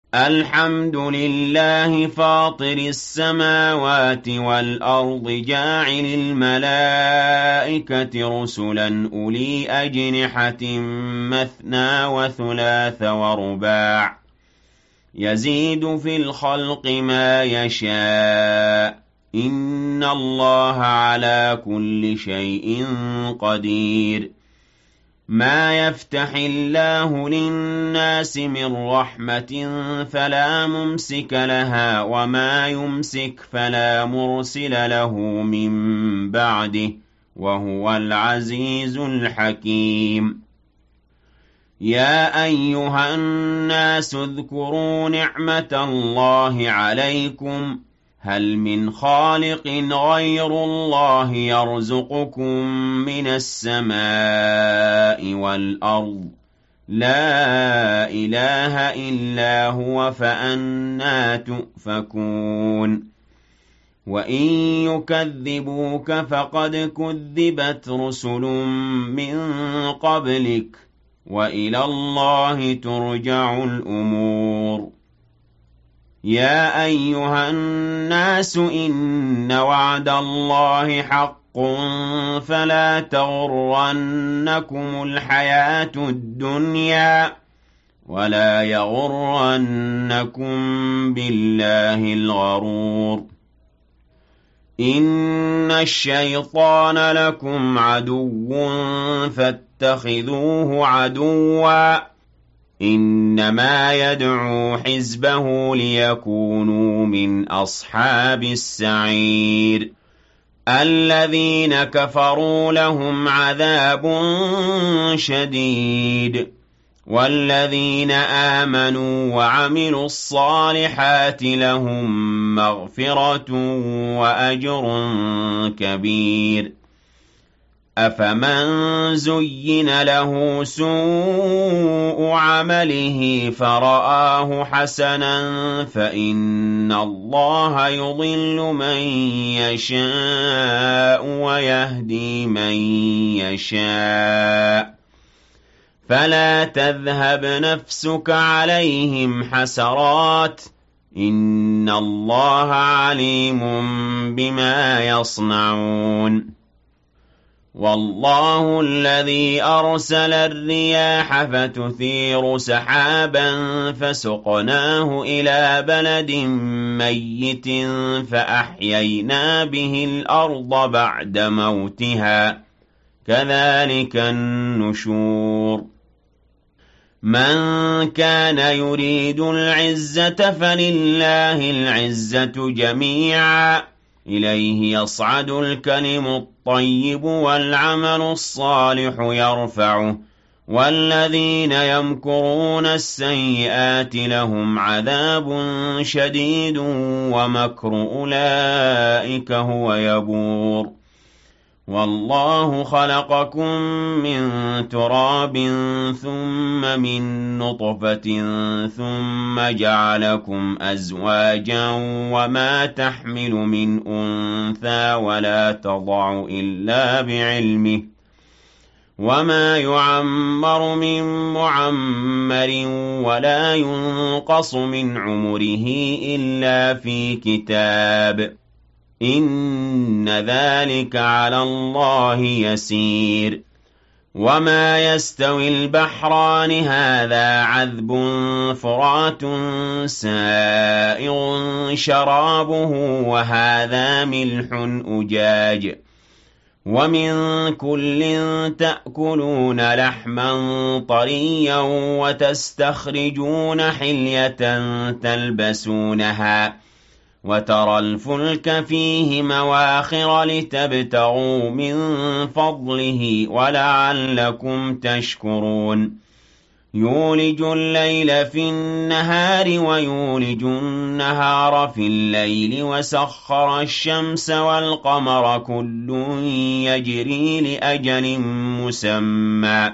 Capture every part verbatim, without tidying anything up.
الحمد لله فاطر السماوات والأرض جاعل الملائكة رسلا أولي أجنحة مثنى وثلاث ورباع يزيد في الخلق ما يشاء إن الله على كل شيء قدير ما يفتح الله للناس من رحمة فلا ممسك لها وما يمسك فلا مرسل له من بعده وهو العزيز الحكيم يا أيها الناس اذكروا نعمة الله عليكم هل من خالق غير الله يرزقكم من السماء والأرض لا إله إلا هو فأنى تؤفكون وإن يكذبوك فقد كذبت رسل من قبلك وإلى الله ترجع الأمور يا أيها الناس إن وعد الله حق فلا تغرنكم الحياة الدنيا ولا يغرنكم بالله الغرور إن الشيطان لكم عدو فاتخذوه عدوا إنما يدعو حزبه ليكونوا من أصحاب السعير الذين كفروا لهم عذاب شديد والذين آمنوا وعملوا الصالحات لهم مغفرة وأجر كبير أفمن زين له سوء عمله فرآه حسنا فإن الله يضل من يشاء ويهدي من يشاء فلا تذهب نفسك عليهم حسرات إن الله عليم بما يصنعون والله الذي أرسل الرياح فتثير سحابا فسقناه إلى بلد ميت فأحيينا به الأرض بعد موتها كذلك النشور من كان يريد العزة فلله العزة جميعا إليه يصعد الكلم الطيب والعمل الصالح يرفعه والذين يمكرون السيئات لهم عذاب شديد ومكر أولئك هو يبور والله خلقكم من تراب ثم من نطفة ثم جعلكم أزواجا وما تحمل من أنثى ولا تضع إلا بعلمه وما يعمر من معمر ولا ينقص من عمره إلا في كتاب إن ذلك على الله يسير وما يستوي البحران هذا عذب فرات سائغ شرابه وهذا ملح أجاج ومن كل تأكلون لحما طريا وتستخرجون حلية تلبسونها وترى الفلك فيه مواخر لتبتغوا من فضله ولعلكم تشكرون يولج الليل في النهار ويولج النهار في الليل وسخر الشمس والقمر كل يجري لأجل مسمى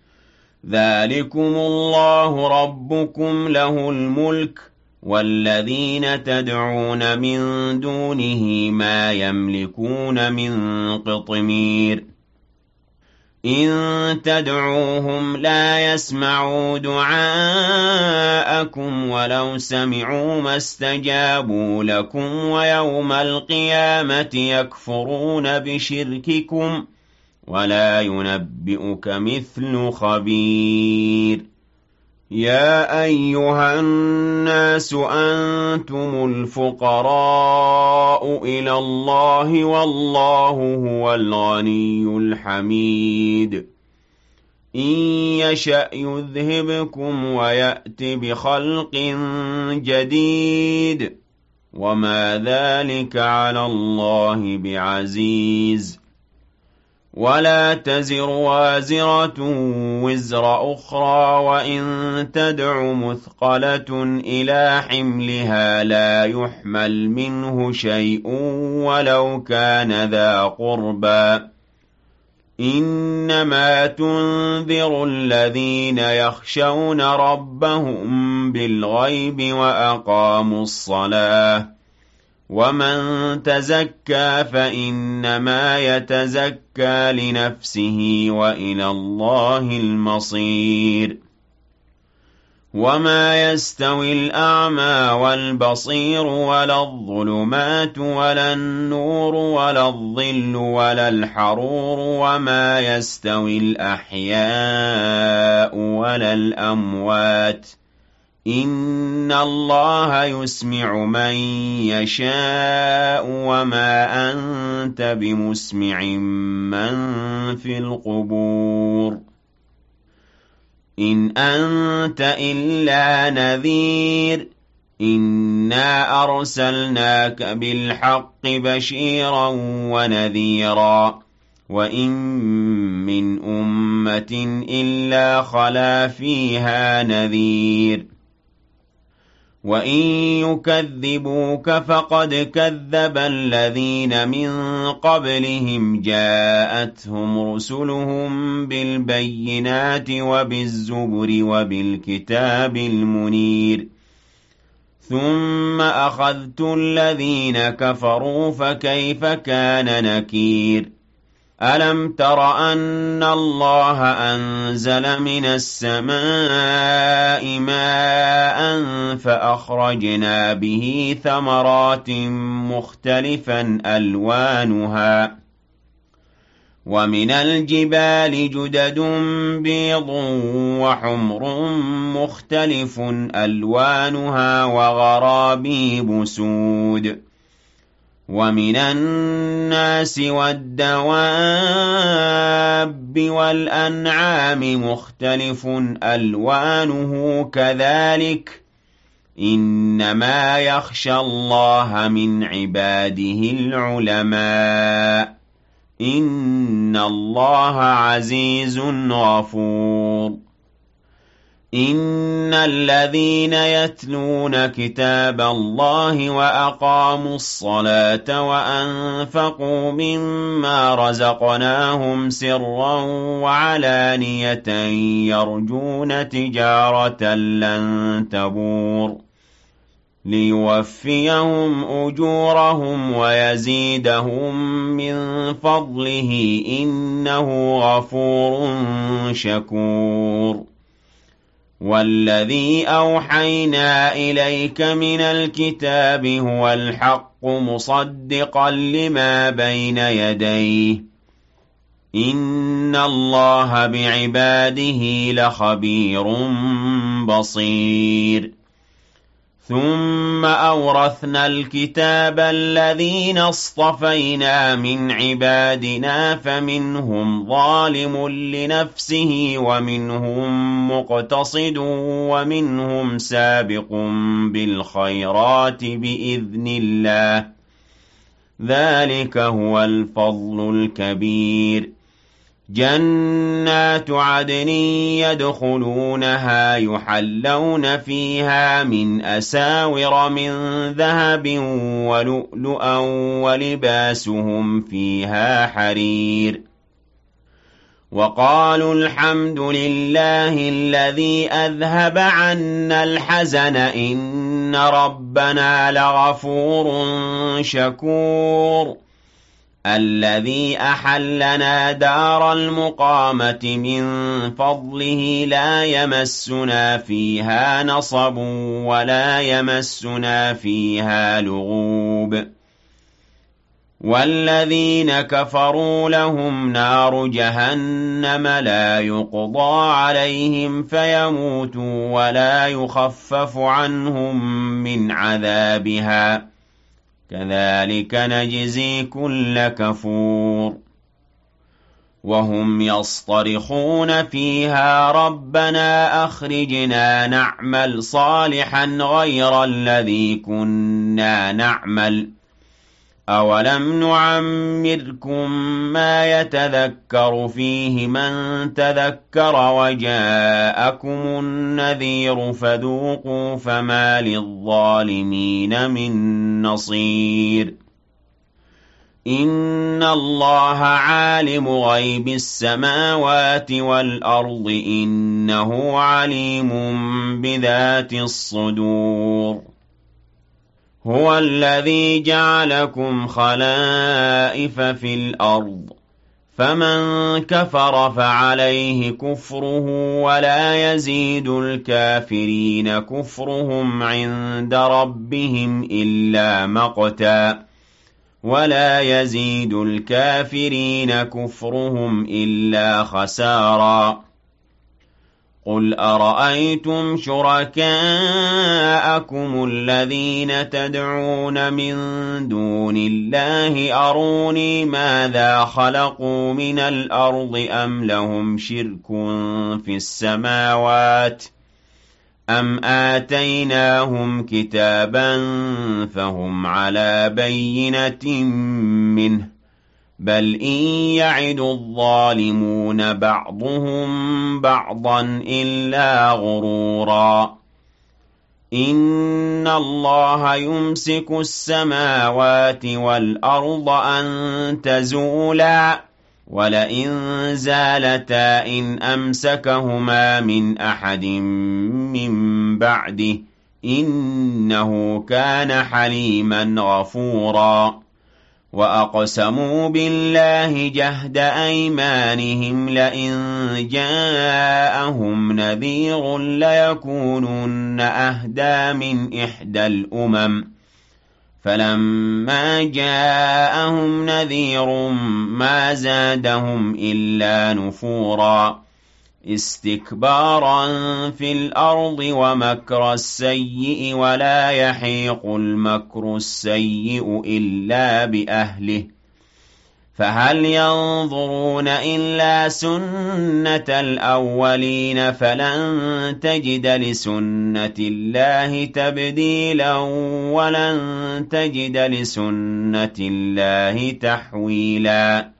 ذلكم الله ربكم له الملك والذين تدعون من دونه ما يملكون من قطمير إن تدعوهم لا يسمعوا دعاءكم ولو سمعوا ما استجابوا لكم ويوم القيامة يكفرون بشرككم ولا ينبئك مثل خبير يا أيها الناس أنتم الفقراء إلى الله والله هو الغني الحميد إن يشأ يذهبكم ويأت بخلق جديد وما ذلك على الله بعزيز ولا تزر وازرة وزر أخرى وإن تدع مثقلة إلى حملها لا يحمل منه شيء ولو كان ذا قربى إنما تنذر الذين يخشون ربهم بالغيب وأقاموا الصلاة ومن تزكى فإنما يتزكى لنفسه وإلى الله المصير وما يستوي الأعمى والبصير ولا الظلمات ولا النور ولا الظل ولا الحرور وما يستوي الأحياء ولا الأموات إن الله يسمع من يشاء وما أنت بمسمع من في القبور إن أنت إلا نذير إنا أرسلناك بالحق بشيرا ونذيرا وإن من أمة إلا خلا فيها نذير وإن يكذبوك فقد كذب الذين من قبلهم جاءتهم رسلهم بالبينات وبالزبر وبالكتاب المنير ثم أخذت الذين كفروا فكيف كان نكير ألم تر أن الله أنزل من السماء ماء فأخرجنا به ثمرات مختلفا ألوانها ومن الجبال جدد بيض وحمر مختلف ألوانها وغرابيب سود ومن الناس والدواب والأنعام مختلف ألوانه كذلك إنما يخشى الله من عباده العلماء إن الله عزيز غفور إن الذين يتلون كتاب الله وأقاموا الصلاة وأنفقوا مما رزقناهم سرا وعلانية يرجون تجارة لن تبور ليوفيهم أجورهم ويزيدهم من فضله إنه غفور شكور والذي أوحينا إليك من الكتاب هو الحق مصدقا لما بين يديه إن الله بعباده لخبير بصير ثم أورثنا الكتاب الذين اصطفينا من عبادنا فمنهم ظالم لنفسه ومنهم مقتصد ومنهم سابق بالخيرات بإذن الله ذلك هو الفضل الكبير جنات عدن يدخلونها يحلون فيها من أساور من ذهب ولؤلؤا ولباسهم فيها حرير وقالوا الحمد لله الذي أذهب عنا الحزن إن ربنا لغفور شكور الذي أحلنا دار المقامة من فضله لا يمسنا فيها نصب ولا يمسنا فيها لغوب والذين كفروا لهم نار جهنم لا يقضى عليهم فيموتوا ولا يخفف عنهم من عذابها كذلك نجزي كل كفور وهم يصطرخون فيها ربنا أخرجنا نعمل صالحا غير الذي كنا نعمل أولم نعمركم ما يتذكر فيه من تذكر وجاءكم النذير فذوقوا فما للظالمين من نصير إن الله عالم غيب السماوات والأرض إنه عليم بذات الصدور هو الذي جعلكم خلائف في الأرض فمن كفر فعليه كفره ولا يزيد الكافرين كفرهم عند ربهم إلا مقتا ولا يزيد الكافرين كفرهم إلا خسارا قل أرأيتم شركاءكم الذين تدعون من دون الله أروني ماذا خلقوا من الأرض أم لهم شرك في السماوات أم آتيناهم كتابا فهم على بينة منه بل إن يعد الظالمون بعضهم بعضا إلا غرورا إن الله يمسك السماوات والأرض أن تزولا ولئن زالتا إن أمسكهما من أحد من بعده إنه كان حليما غفورا وأقسموا بالله جهد أيمانهم لئن جاءهم نذير ليكونن أهدى من إحدى الأمم فلما جاءهم نذير ما زادهم إلا نفورا استكبارا في الأرض ومكر السيء ولا يحيق المكر السيء إلا بأهله فهل ينظرون إلا سنة الأولين فلن تجد لسنة الله تبديلا ولن تجد لسنة الله تحويلا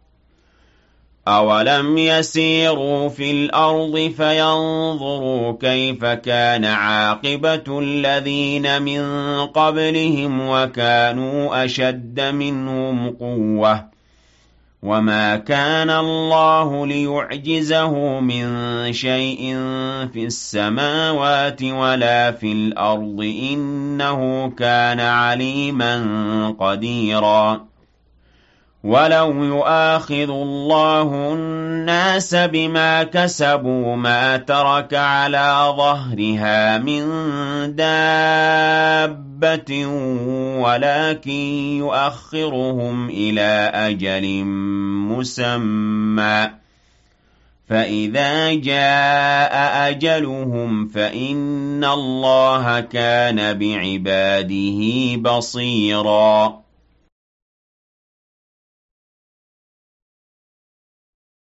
أولم يسيروا في الأرض فينظروا كيف كان عاقبة الذين من قبلهم وكانوا أشد منهم قوة وما كان الله ليعجزه من شيء في السماوات ولا في الأرض إنه كان عليما قديرا ولو يؤاخذ الله الناس بما كسبوا ما ترك على ظهرها من دابة ولكن يؤخرهم إلى أجل مسمى فإذا جاء أجلهم فإن الله كان بعباده بصيراً